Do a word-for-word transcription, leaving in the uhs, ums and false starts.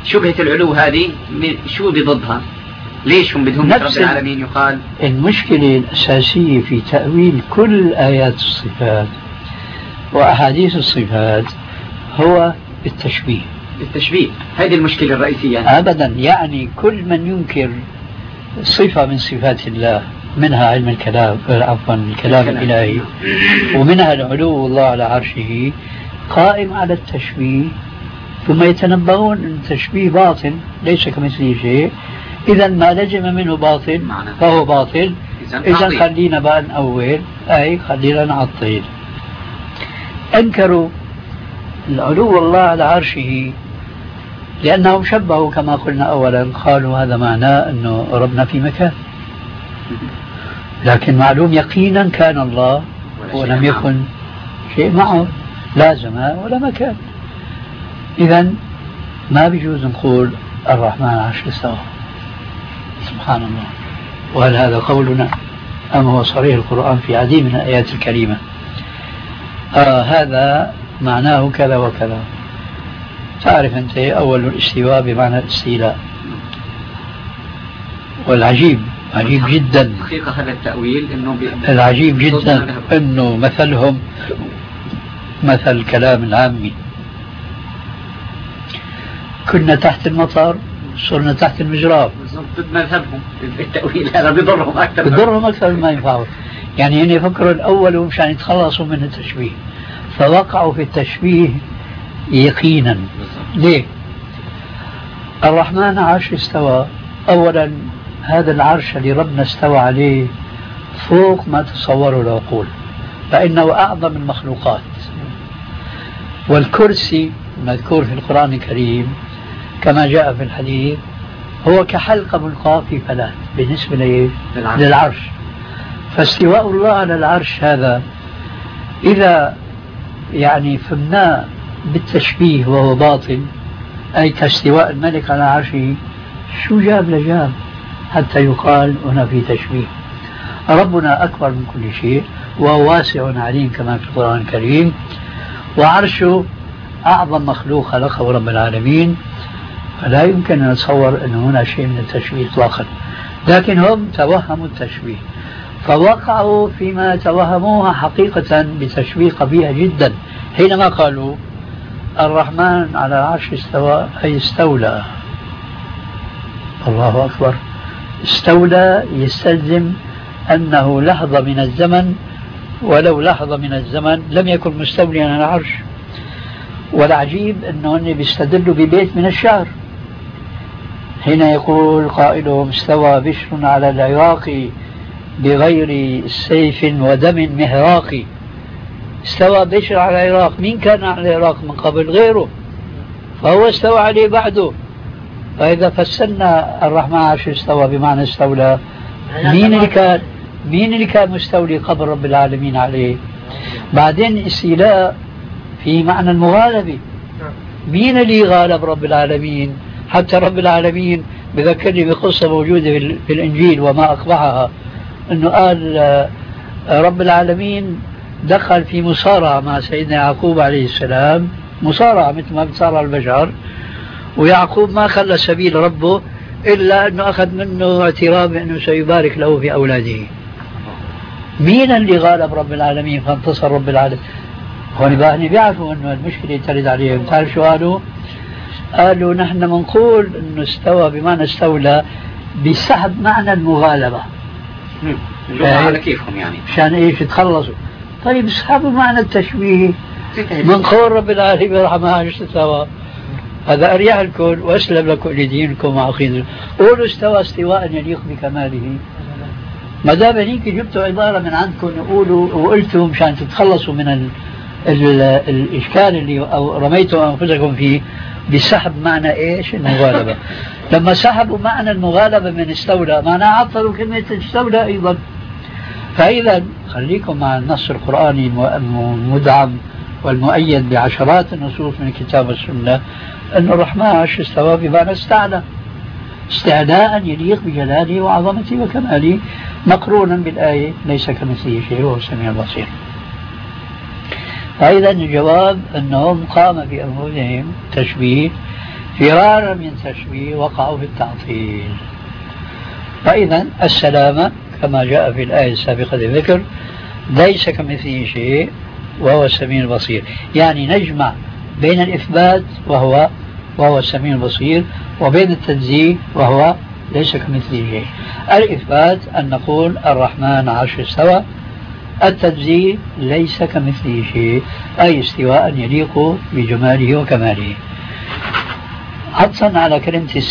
شبهة العلو هذه شو بضدها؟ ليش هم بدهم رب العالمين يقال؟ المشكلة الأساسية في تأويل كل آيات الصفات وأحاديث الصفات هو التشبيه. التشبيه هذه المشكلة الرئيسية يعني. أبدا، يعني كل من ينكر صفة من صفات الله، منها علم الكلام، عفوا الكلام الإلهي، ومنها العلو الله على عرشه، قائم على التشبيه، ثم يتنبهون أن التشبيه باطل ليس كمثله شيء، إذا ما لزم منه باطل فهو باطل، إذا خلينا بقى نأول، أي خلينا نعطل. أنكروا العلو الله على عرشه لأنهم شبهوا كما قلنا أولا، قالوا هذا معناه أنه ربنا في مكان، لكن معلوم يقينا كان الله ولم يكن شيء معه، لا زمان ولا مكان. إذن ما بيجوز نقول الرحمن على العرش استوى، سبحان الله. وهل هذا قولنا أم هو صريح القرآن في عديد من الآيات الكريمة؟ آه هذا معناه كذا وكذا. تعرف أنت أول الاستواء بمعنى الاستيلاء، والعجيب عجيب جدا حقيقة هذا التأويل إنه العجيب جدا إنه مثلهم مثل كلام العامي، كنا تحت المطر صرنا تحت المجراب. ضد مذهبهم التأويل هذا بضرهم أكثر بضرهم أكثر مما ينفعهم. يعني هن يفكروا الأول مشان يتخلصوا من التشبيه، فوقعوا في التشبيه يقينا. ليه؟ الرحمن عرش استوى، أولا هذا العرش اللي ربنا استوى عليه فوق ما تصوره العقول، فإنه أعظم المخلوقات. والكرسي مذكور في القرآن الكريم كما جاء في الحديث هو كحلقة ملقاة في فلاة بالنسبة للعرش. للعرش. فاستواء الله على العرش هذا إذا يعني فهمناه بالتشبيه وهو باطل، أي كاستواء الملك على عرشه، شو جاب لجاب حتى يقال هنا في تشبيه؟ ربنا أكبر من كل شيء وهو واسع عليم كما في القرآن الكريم، وعرشه أعظم مخلوق خلقه رب العالمين، فلا يمكن أن نتصور أن هنا شيء من التشبيه إطلاقا. لكن هم توهموا التشبيه فوقعوا فيما توهموها حقيقة بتشبيه قبيح جدا حينما قالوا الرحمن على العرش استوى، أي استولى. الله أكبر. استولى يستلزم أنه لحظة من الزمن، ولو لحظة من الزمن لم يكن مستوليا على العرش. والعجيب أنه بيستدلوا ببيت من الشعر حين يقول قائلهم استوى بشر على العراق بغير سيف ودم مهراق. استوى بشر على العراق، مين كان على العراق من قبل؟ غيره، فهو استوى عليه بعده. فإذا فسرنا الرحمن عرش استوى بمعنى استولى، مين اللي كان مين اللي كان مستولي قبل رب العالمين عليه؟ بعدين الاستيلاء في معنى المغالبة، مين اللي غالب رب العالمين؟ حتى رب العالمين بذكرني بقصة موجودة في الإنجيل وما أقبحها، أنه قال رب العالمين دخل في مصارعة مع سيدنا يعقوب عليه السلام، مصارعة مثل ما بتصارع البشر، ويعقوب ما خلى سبيل ربه إلا أنه أخذ منه اعتراف أنه سيبارك له في أولاده. مين اللي غالب رب العالمين فانتصر رب العالمين؟ هون بقى بيعرفوا أنه المشكلة ترد عليهم. تعرف شو قالوا؟ قالوا نحن منقول أنه استوى بمعنى استولى بسحب معنى المغالبة. على كيفهم يعني مشان ايش يتخلصوا؟ طيب اسحبوا معنى التشبيه من قول رب العالمين الرحمن عرش استوى، هذا أريح لكم وأسلم لكم لدينكم وعقيدتكم. قولوا استوى استواء يليق بكماله. ما دام هيك جبتوا عبارة من عندكم قولوا وقلتوا مشان تتخلصوا من ال ال الإشكال اللي أو رميتوا أنفسكم فيه بسحب معنى إيش؟ المغالبة. لما سحبوا معنى المغالبة من استولى معناه عطلوا كلمة استولى أيضا. فإذا خليكم مع النص القرآني المدعم والمؤيد بعشرات النصوص من الكتاب والسنة أن الرحمن عرش استوى بمعنى استعلى استعلاء يليق بجلاله وعظمته وكماله، مقرونا بالآية ليس كمثله شيء وهو السميع البصير. فإذا الجواب أنهم قام بأنفسهم تشبيه فرارا من تشبيه وقعوا في التعطيل. فإذا السلامة كما جاء في الآية السابقة الذكر ليس كمثله شيء وهو السميع البصير، يعني نجمع بين الإثبات وهو وهو السميع البصير وبين التنزيه وهو ليس كمثله شيء. الإثبات أن نقول الرحمن عرش استوى، التنزيه ليس كمثله شيء أي استواء يليق بجماله وكماله. عطفا على كلمة